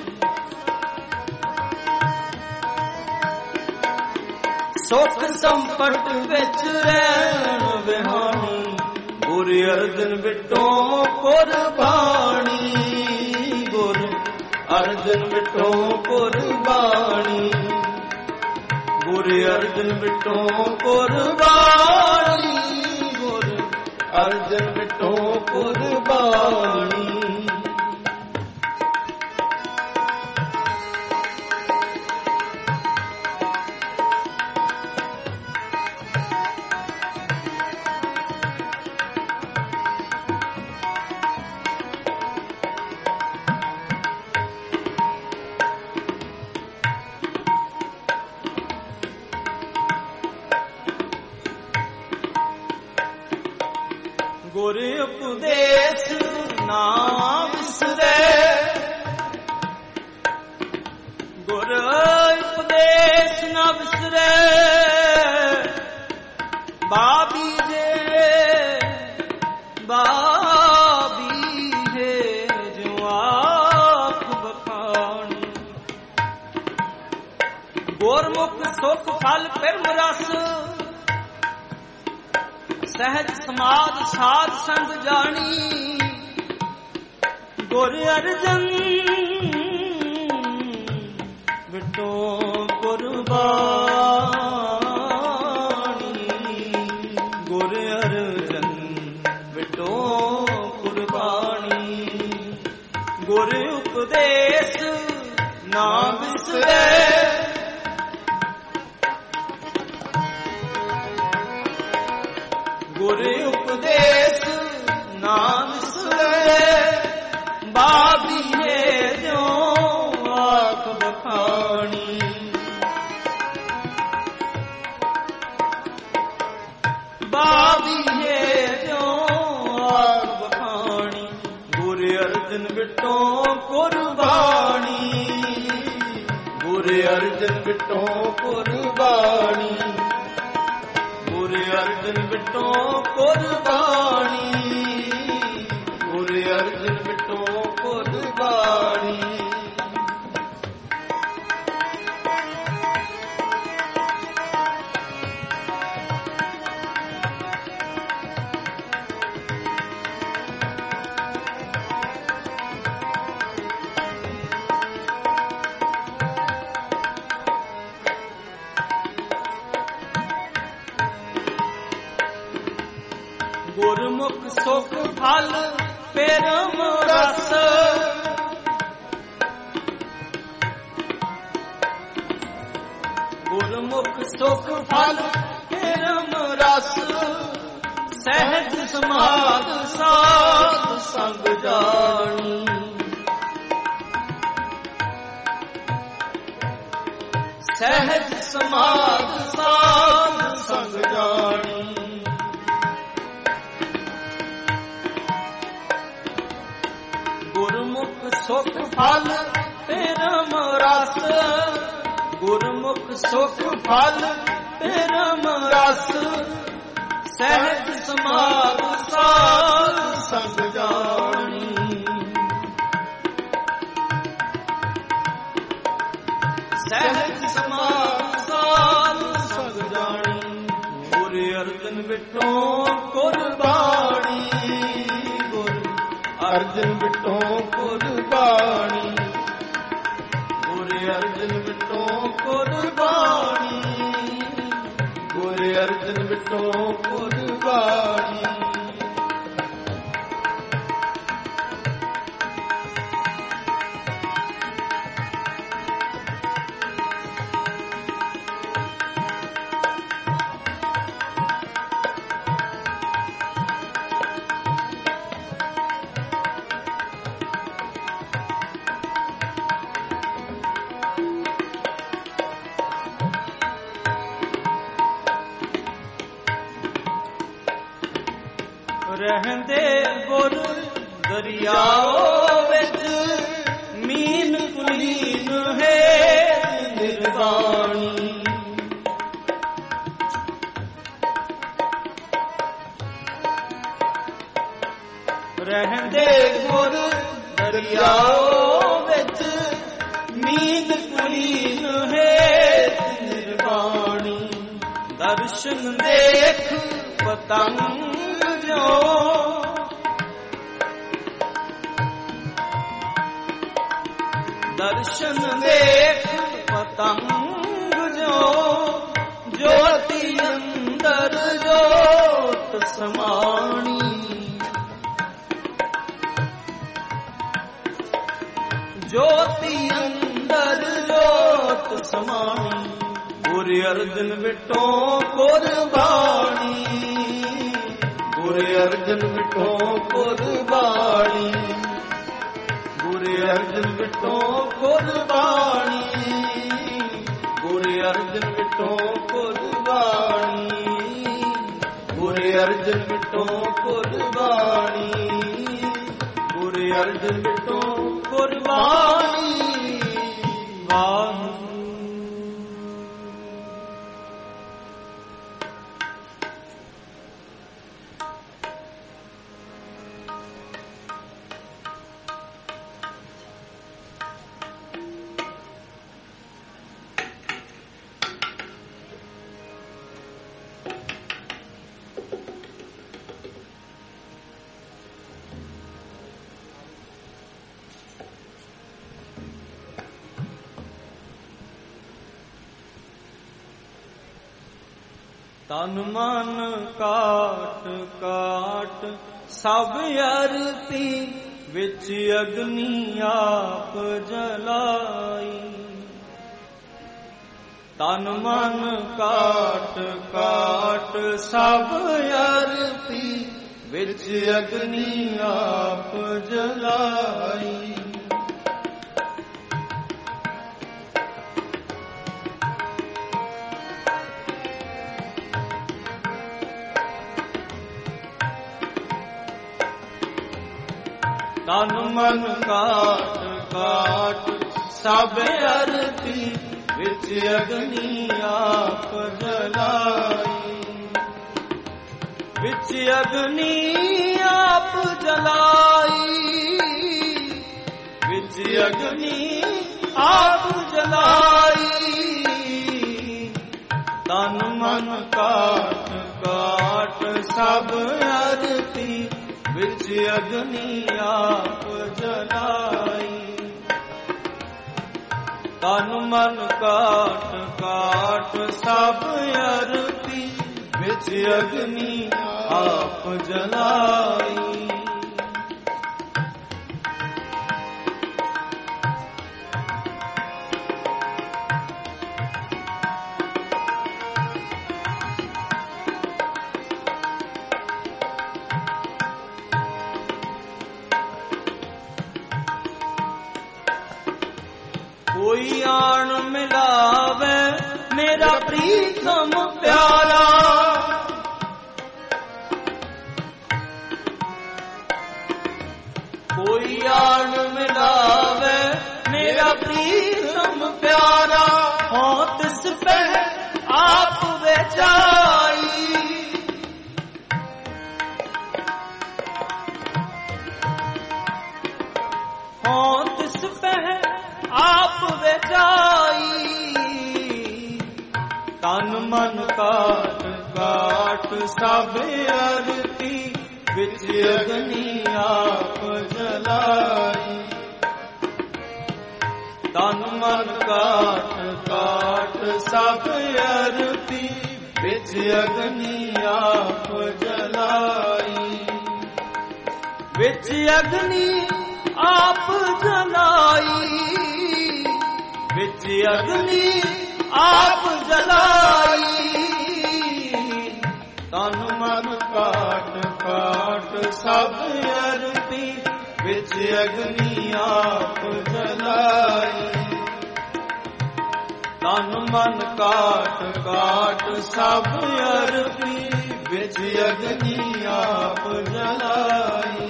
ਸੁਖ ਸੰਪਟ ਵਿੱਚ ਰਹਿਣ ਬਿਹਾਣੀ। ਗੁਰ ਅਰਜਨ ਵਿਟੋ ਕੁਰਬਾਨੀ, ਗੁਰ ਅਰਜਨ ਵਿਟੋ ਕੁਰਬਾਨੀ, ਗੁਰ ਅਰਜਨ ਵਿਟੋ ਕੁਰਬਾਨੀ, ਗੁਰ ਅਰਜਨ ਵਿਟੋ ਕੁਰਬਾਨੀ। ਗੁਰ ਉਪਦੇਸ਼ ਨਾ ਵਿਸਰੈ, ਗੁਰ ਉਪਦੇਸ਼ ਨਾ ਵਿਸਰੈ। ਬਾਬੀ ਜੇ ਬਾਬੀ ਹੈ ਜੋ ਆਖ ਬਖਾਣੀ, ਗੁਰਮੁਖ ਸੁਖ ਫਲ ਪਿਰਮ ਰਸ, ਸਹਿਜ ਸਮਾਧ ਸਾਧ ਸੰਗ ਜਾਣੀ। ਗੁਰ ਅਰਜਨ ਬਿਟੋ ਕੁਰਬਾਨੀ, ਗੁਰ ਅਰਜਨ ਬਿਟੋ ਕੁਰਬਾਨੀ। ਗੁਰ ਉਪਦੇਸ਼ ਨਾ ਵਿਸਰੈ, ਗੁਰ ਉਪਦੇਸ਼ ਨਾ ਵਿਸਰੈ। ਬਾਬੀ ਹੈ ਜੋ ਆਖ ਬਖਾਣੀ, ਬਾਬੀ ਹੈ ਜੋ ਆਖ ਬਖਾਣੀ। ਗੁਰ ਅਰਜਨ ਬਿਟੋ ਕੁਰਬਾਨੀ, ਗੁਰ ਅਰਜਨ ਬਿਟੋ ਕੁਰਬਾਨੀ। ਗੁਰ ਅਰਜਨ ਬਿਟੋ ਕੁਰਬਾਨੀ, ਗੁਰ ਅਰਜਨ ਬਿਟੋ ਕੁਰਬਾਨੀ। ਗੁਰਮੁਖ ਸੁਖ ਫਲ ਪਿਰਮ ਰਸ, ਗੁਰਮੁਖ ਸੁਖ ਫਲ ਪਿਰਮ ਰਸ। ਸਹਿਜ ਸਮਾਧ ਸਾਧ ਸੰਗ ਜਾਣੀ, ਸਹਿਜ ਸਮਾਧ ਸਾਧ ਸੰਗ ਜਾਣੀ। ਗੁਰਮੁਖ ਸੁਖ ਫਲ ਪਿਰਮ ਰਸ, ਗੁਰਮੁਖ ਸੁਖ ਫਲ ਪਿਰਮ ਰਸ। ਸਹਿਜ ਸਮਾਧ ਸਾਧ ਸੰਗ ਜਾਣੀ, ਸਹਿਜ ਸਮਾਧ ਸਾਧ ਸੰਗ ਜਾਣੀ। ਗੁਰ ਅਰਜਨ ਬਿਟੋ ਕੁਰਬਾਨੀ, ਗੁਰ ਅਰਜਨ ਬਿਟੋ ਕੁਰਬਾਨੀ। ਗੁਰ ਅਰਜਨ ਬਿਟੋ ਕੁਰਬਾਨੀ, ਗੁਰ ਅਰਜਨ ਬਿਟੋ ਕੁਰਬਾਨੀ। ਰਹਿੰਦੇ ਗੁਰ ਦਰਿਆਓ ਵਿੱਚ, ਮੀਨ ਕੁਲੀਨ ਹੈ ਨਿਰਵਾਣੀ। ਰਹਿੰਦੇ ਗੁਰ ਦਰਿਆਓ ਵਿੱਚ, ਮੀਨ ਕੁਲੀਨ ਹੈ ਨਿਰਵਾਣੀ। ਦਰਸ਼ਨ ਦੇਖ ਪਤੰਗ ਦਰਸ਼ਨ ਦੇਖ ਪਤੰਗ ਜੋ, ਜੋਤੀ ਅੰਦਰ ਜੋਤ ਸਮਾਣੀ। ਜੋਤੀ ਅੰਦਰ ਜੋਤ ਸਮਾਣੀ। ਗੁਰ ਅਰਜਨ ਬਿਟੋ ਕੁਰਬਾਨੀ, ਗੁਰ ਅਰਜਨ ਬਿਟੋ ਕੁਰਬਾਨੀ। ਗੁਰ ਅਰਜਨ ਬਿਟੋ ਕੁਰਬਾਨੀ, ਗੁਰ ਅਰਜਨ ਬਿਟੋ ਕੁਰਬਾਨੀ। ਗੁਰ अर्जन मिटो कुर्बानी, गुर अर्जन मिटो कुर्बानी। वाह तन मन काट काट सब अरती, विच अग्नि आप जलाई। तन मन काट काट सब अरती, विच अग्नि आप जलाई। तन मन काट काट सब अरती, विच अग्नि आप जलाई। विच अग्नि आप जलाई, विच अग्नि आप जलाई। तन मन काट काट सब अरती, विच अग्नि आप जलाई। तन मन काट काट सब अरती, विच अग्नि आप जलाई। कोई आन मिलावे मेरा प्रीतम प्यारा, कोई आन मिलावे मेरा प्रीतम प्यारा। हो तिस पे आप बेचाई, हो तिस पे आप बेचाई। तन मन काट काट सब अरती, विच अग्नि आप जलाई। तन मन काट काट सब अरती, विच अग्नि आप जलाई। विच अग्नि आप जलाई, विच अग्नि आप जलाई। तन मन काट काट सब अरती, विच अग्नि आप जलाई। तन मन काट काट सब अरती, विच अग्नि आप जलाई।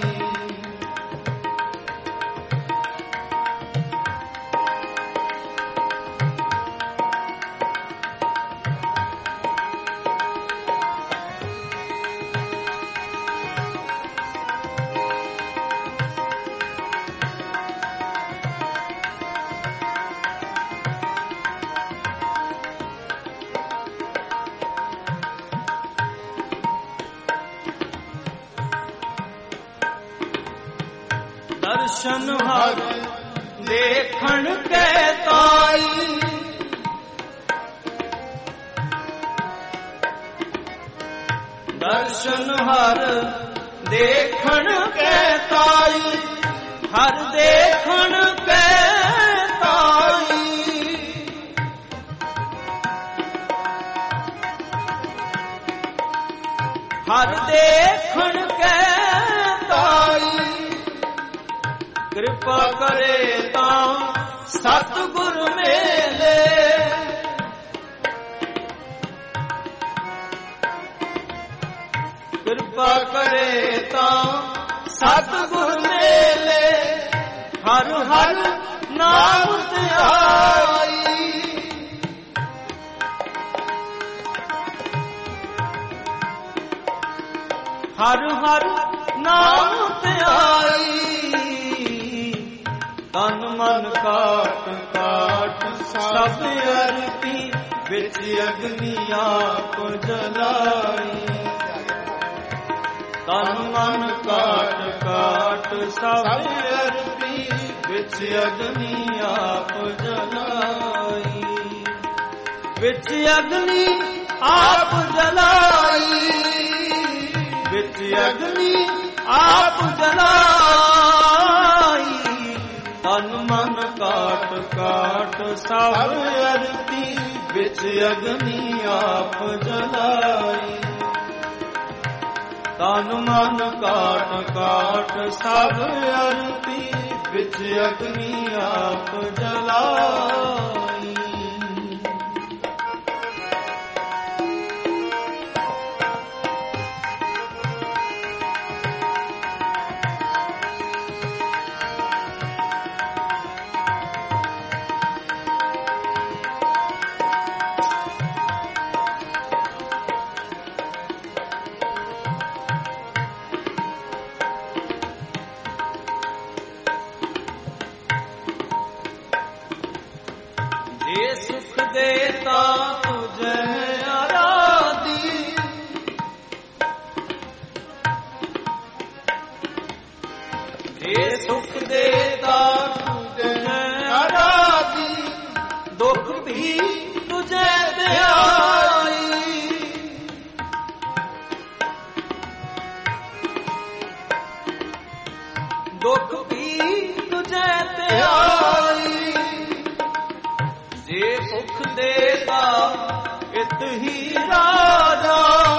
दर्शन हर देखण के ताई, दर्शन हर देखण के ताई, हर देखण के ताई। हर देखण के ताई, कृपा करे तां सतगुर मेले। ਕਿਰਪਾ ਕਰੇ ਤਾਂ ਸਤਿਗੁਰ ਮੇਲੇ ਹਰ ਹਰ ਨਾਮ ਧਿਆਈ। ਹਰ ਹਰ ਨਾਮ ਧਿਆਈ। ਤਨ ਮਨ ਕਾਟ ਕਾਟ ਸਭ ਅਰਪੀ ਵਿੱਚ ਅਗਨੀ ਆਪ ਜਲਾਈ। ਤਨ ਮਨ ਕਾਟ ਕਾਟ ਸਭ ਅਰਪੀ ਵਿੱਚ ਅਗਨੀ ਆਪ ਜਲਾਈ। ਵਿੱਚ ਅਗਨੀ ਆਪ ਜਲਾਈ। ਵਿੱਚ ਅਗਨੀ ਆਪ ਜਲਾਈ। ਤਨ ਮਨ ਕਾਟ ਕਾਟ ਸਭ ਅਰਪੀ ਵਿੱਚ ਅਗਨੀ ਆਪ ਜਲਾਈ। ਤਨ ਮਨ ਕਾਟ ਕਾਟ ਸਭ ਅਰਪੀ ਵਿੱਚ ਅਗਨੀ ਆਪ ਜਲਾਈ। ਜੇ ਸੁਖ ਦੇਤਾ ਤੁਝੇ ਆਰਾਧੀ। ਜੇ ਸੁਖ ਦੇਤਾ ਤੁਝੇ ਆਰਾਧੀ। ਦੁਖ ਵੀ ਤੁਝੇ ਦਿਆਈ। ਦੁਖ ਵੀ ਤੁਝੇ ਦਿਆਈ। ਜੇ ਭੁਖ ਦੇਤਾ ਇਤ ਹੀ ਰਾਜਾ।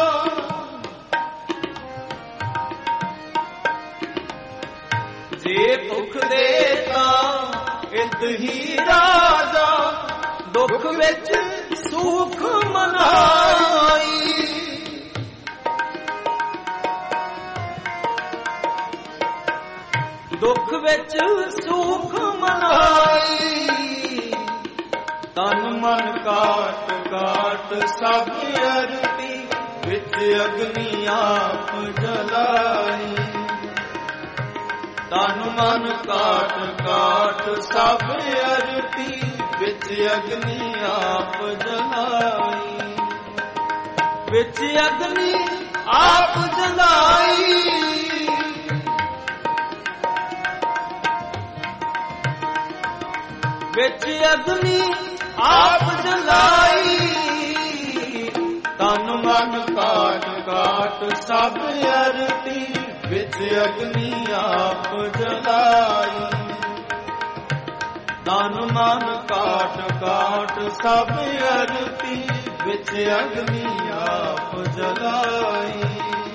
ਜੇ ਭੁਖ ਦੇਤਾ ਇਤ ਹੀ ਰਾਜਾ। ਦੁਖ ਵਿੱਚ ਸੁਖ ਮਨਾਈ। ਦੁਖ ਵਿੱਚ ਸੁਖ ਮਨਾਈ। ਤਨ ਮਨ ਕਾਟ ਕਾਟ ਸਭ ਅਰਪੀ ਵਿੱਚ ਅਗਨੀ ਆਪ ਜਲਾਈ। ਤਨ ਮਨ ਕਾਟ ਕਾਟ ਸਭ ਅਰਪੀ ਵਿੱਚ ਅਗਨੀ ਆਪ ਜਲਾਈ। ਵਿੱਚ ਅਗਨੀ ਆਪ ਜਲਾਈ। ਵਿੱਚ ਅਗਨੀ ਆਪ ਜਲਾਈ। ਤਨ ਮਨ ਕਾਟ ਕਾਟ ਸਭ ਅਰਪੀ ਵਿੱਚ ਅਗਨੀ ਆਪ ਜਲਾਈ। ਤਨ ਮਨ ਕਾਟ ਕਾਟ ਸਭ ਅਰਪੀ ਵਿੱਚ ਅਗਨੀ ਆਪ ਜਲਾਈ।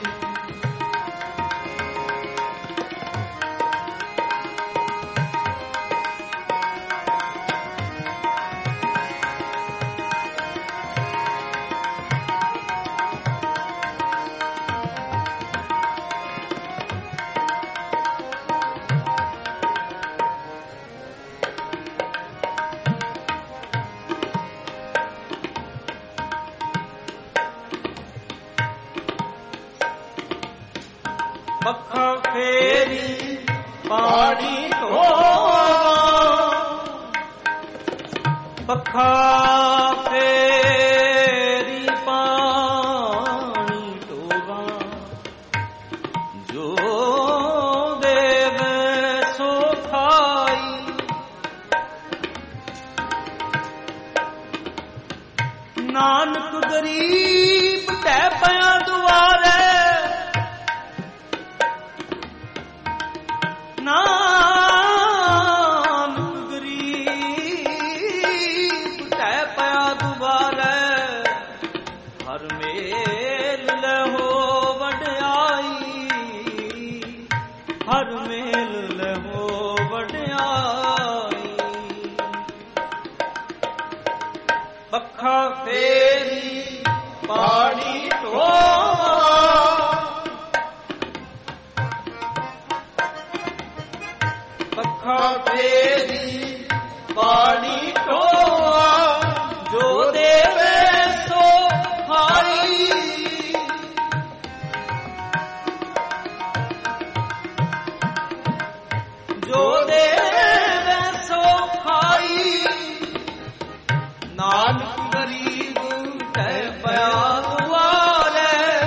ਪੱਖਾ ਫੇਰੀ ਪਾਣੀ ਢੋਵਾ। ਪੱਖਾ ਫੇਰੀ ਪਾਣੀ ਢੋਵਾ। ਜੋ ਦੇਵੇ ਸੋ ਖਾਈ। ਨਾਨਕ ਗਰੀਬ ਟਹਿ ਪਿਆ ਦੁਆਰੇ। ਨਾਨਕ ਗਰੀਬ ਟਹਿ ਪਿਆ ਦੁਆਰੇ। ਹਰ ਮੇਲ ਲਹੋ ਵਡਿਆਈ। ਹਰ ਮੇਲ ਲਹੋ ਵਡਿਆਈ। ਪੱਖਾ ਫੇਰੀ ਪਾਣੀ ਢੋਵਾ। ਮੱਥਾ ਫੇਰੀ ਪਾਣੀ ਢੋਆ, ਜੋ ਦੇਵੇ ਸੋ ਖਾਈ। ਜੋ ਦੇਵੇ ਸੋ ਖਾਈ, ਨਾਨਕ ਗਰੀਬ ਕਹਿ ਪਿਆ ਦੁਆਰੇ।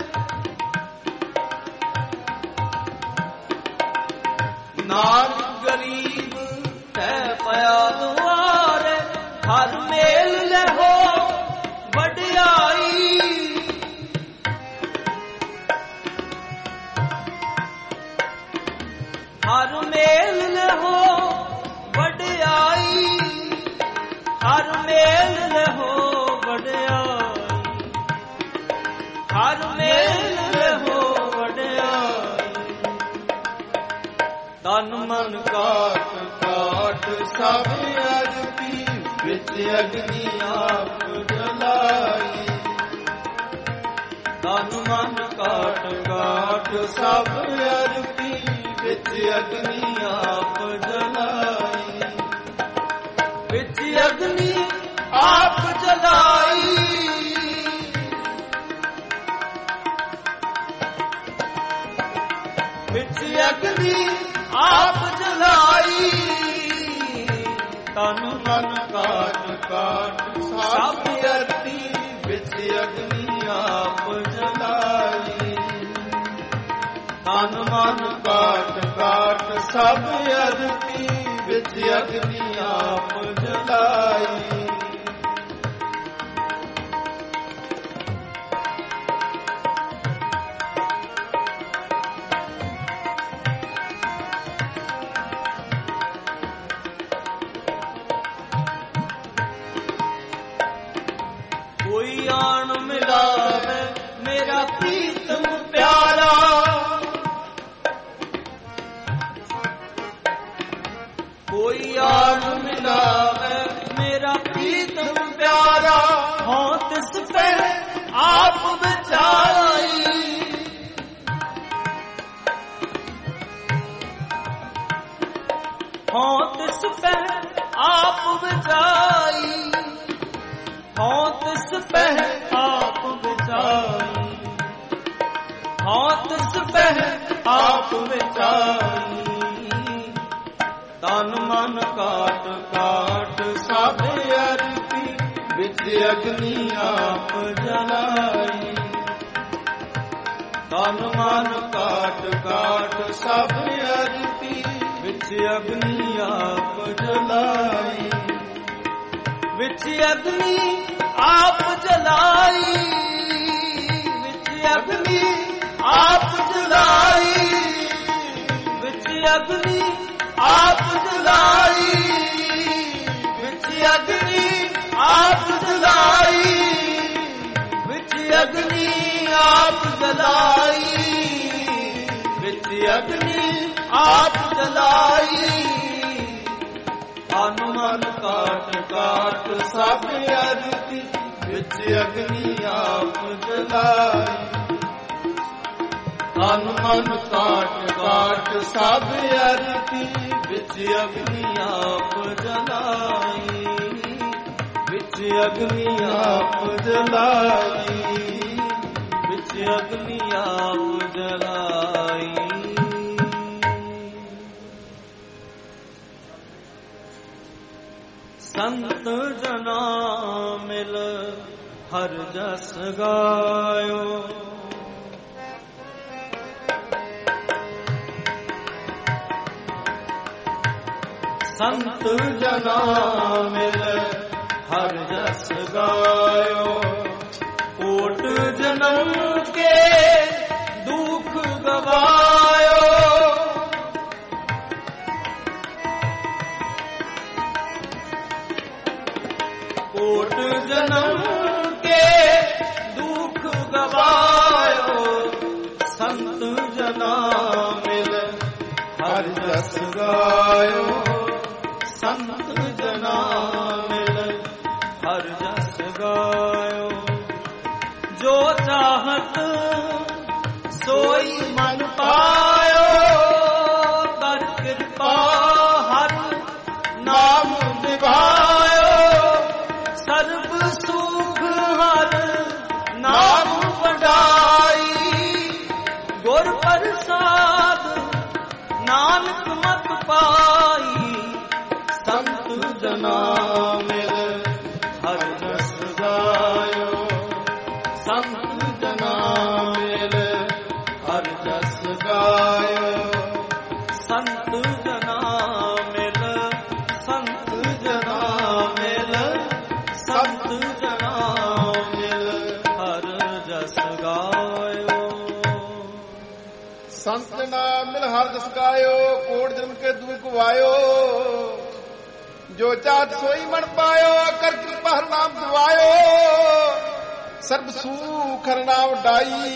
ਨਾਨਕ ਗਰੀਬ ਕਹਿ ਪਿਆ ਦੁਆਰੇ, ਹਰ ਮੇਲ ਲਹੋ ਵਡਿਆਈ। ਹਰ ਮੇਲ ਲਹੋ ਵਡਿਆਈ, ਹਰ ਮੇਲ ਲਹੋ ਵਡਿਆਈ, ਹਰ ਮੇਲ ਲਹੋ ਵਡਿਆਈ। ਤਨ ਮਨ ਕਾਟ ਕਾਟ ਸਭ ਅਰਪੀ, ਵਿੱਚ ਅਗਨੀ ਆਪ ਜਲਾਈ। ਤਨ ਮਨ ਕਾਟ ਕਾਟ ਸਭ ਅਰਪੀ, ਵਿੱਚ ਅਗਨੀ ਆਪ ਜਲਾਈ। ਵਿੱਚ ਅਗਨੀ ਆਪ ਜਲਾਈ। ਵਿੱਚ ਅਗਨੀ ਆਪ ਜਲਾਈ। ਤਨ ਮਨ ਕਾਟ ਕਾਟ ਸਭ ਅਰਪੀ, ਵਿੱਚ ਅਗਨੀ ਆਪ ਜਲਾਈ। ਤਨ ਮਨ ਕਾਟ ਕਾਟ ਸਭ ਅਰਪੀ, ਵਿੱਚ ਅਗਨੀ ਆਪ ਜਲਾਈ। ਕੋਈ ਆਣ ਮਿਲਾਵੇ ਮੇਰਾ ਪ੍ਰੀਤਮ ਪਿਆਰਾ, ਕੋਈ ਆਣ ਮਿਲਾਵੇ ਮੇਰਾ ਪ੍ਰੀਤਮ ਪਿਆਰਾ। ਹੋਂ ਤਿਸ ਪੈ ਆਪ ਵਿਚਾਈ। ਹੋਂ ਤਿਸ ਪੈ ਆਪ ਵਿਚਾਈ। ਹੋਂ ਤਿਸ ਪੈ ਆਪ ਵਿਚਾਈ। ਹੋਂ ਤਿਸ ਪੈ ਆਪ ਵਿਚਾਈ। ਤਨ ਮਨ ਕਾਟ ਕਾਟ ਸਭ ਅਰਪੀ, ਵਿੱਚ ਅਗਨੀ ਆਪ ਜਲਾਈ। ਤਨ ਮਨ ਕਾਟ ਕਾਟ ਸਭ ਅਰਪੀ, ਵਿੱਚ ਅਗਨੀ ਆਪ ਜਲਾਈ। ਵਿੱਚ ਅਗਨੀ ਆਪ ਜਲਾਈ। ਵਿੱਚ ਅਗਨੀ ਆਪ ਜਲਾਈ। ਵਿੱਚ ਅਗਨੀ ਆਪ ਜਲਾਈ। ਵਿੱਚ ਅਗਨੀ ਆਪ ਜਲਾਈ। ਵਿੱਚ ਅਗਨੀ ਆਪ ਜਲਾਈ। ਵਿੱਚ ਅਗਨੀ ਆਪ ਜਲਾਈ। ਤਨ ਮਨ ਕਾਟ ਕਾਟ ਸਭ ਅਰਪੀ, ਵਿੱਚ ਅਗਨੀ ਆਪ ਜਲਾਈ। ਤਨ ਮਨ ਕਾਟ ਕਾਟ ਸਭ ਅਰਪੀ, ਵਿੱਚ ਅਗਨੀ ਆਪ ਜਲਾਈ। ਵਿੱਚ ਅਗਨੀ ਆਪ ਜਲਾਈ। ਵਿੱਚ ਅਗਨੀ ਆਪ ਜਲਾਈ। ਸੰਤ ਜਨਾ ਮਿਲ ਹਰ ਜਸ ਗਾਇਓ। ਸੰਤ ਜਨਾ ਮਿਲ ਹਰ ਜਸ ਗਾਇਓ। ਕੋਟ ਜਨਮ ਕੇ ਦੁਖ ਗਵਾਇਓ। ਕੋਟ ਜਨਮ ਕੇ ਦੁਖ ਗਵਾਇਓ। ਸੰਤ ਜਨਾ ਮਿਲ ਹਰ ਜਸ ਗਾਇਓ। ਸੰਤ ਜਨਾ ਮਿਲ ਹਰ ਜਸ ਗਾਇਓ। ਜੋ ਚਾਹਤ ਸੋਈ ਮਨ ਪਾਇਓ। ਕਰ ਕਿਰਪਾ ਨਾਨਕ ਮਤ ਪਾਈ ਸੰਤ ਜਨਾ ਮਿਲ ਹਰ ਜਸ ਗਾਇਓ ਸੰਤ ਜਨਾ ਮਿਲ ਹਰ ਜਸ ਗਾਇਓ ਸੰਤ ਜਨਾ ਮਿਲ ਸੰਤ ਜਨਾ ਮਿਲ ਸੰਤ ਜਨਾ ਮਿਲ ਹਰ ਜਸ ਗਾਇਓ
ਸੰਤ ਨਾਮ ਮਿਲ ਹਰ ਜਸ ਗਾਇਓ ਕੋਟ ਜਨਮ ਕੇ ਦੁਖ ਗਵਾਇਓ ਜੋ ਚਾਤ ਸੋਈ ਮਨ ਪਾਇਓ ਕਰ ਕਿਰਪਾ ਹਰ ਨਾਮ ਦਿਵਾਇਓ ਸਰਬ ਸੁਖ ਹਰ ਨਾਮ ਡਾਈ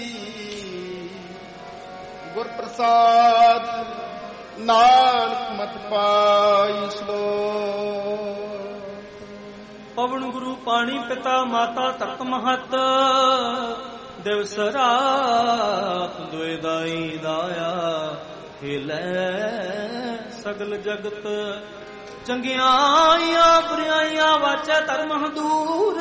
ਗੁਰ ਪ੍ਰਸਾਦ ਨਾਨਕ ਮਤ ਪਾਈ ਸਲੋਕ।
ਪਵਨ ਗੁਰੂ ਪਾਣੀ ਪਿਤਾ ਮਾਤਾ ਧਰਤ ਮਹਤ ਦਿਵਸ ਰਾਤ ਦੁਇ ਦਾਈ ਦਾਇਆ ਖੇਲੈ ਸਗਲ ਜਗਤ ਚੰਗਿਆਈਆਂ ਬੁਰਾਈਆਂ ਵਾਚੈ ਧਰਮ ਹਦੂਰ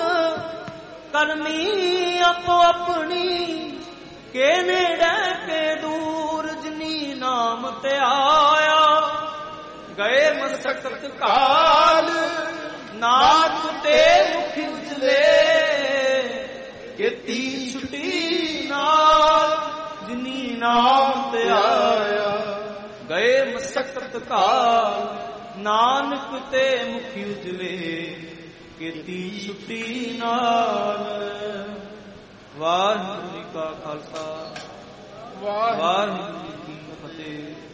ਕਰਮੀ ਆਪੋ ਆਪਣੀ ਕੇ ਨੇੜੇ ਕੇ ਦੂਰ ਜਿਨੀ ਨਾਮ ਤੇ ਆਇਆ ਗਏ ਮਸਕਤ ਕਾਲ ਨਾਮ ਤੇ ਮੁਖ ਉਜਲੇ ਕੀਤੀ ਛੁੱਟੀ ਨਾਲ ਜਿਨੀ ਨਾਮ ਤੇ ਆਇਆ ਗਏ ਮਸਕਤ ਕਾਲ ਨਾਨਕ ਤੇ ਮੁਖ ਉਜਲੇ ਕੀਤੀ ਛੁੱਟੀ ਨਾਲ। ਵਾਹਿਗੁਰੂ ਜੀ ਕਾ ਖਾਲਸਾ ਵਾਹਿਗੁਰੂ ਜੀ ਕੀ ਫਤਿਹ।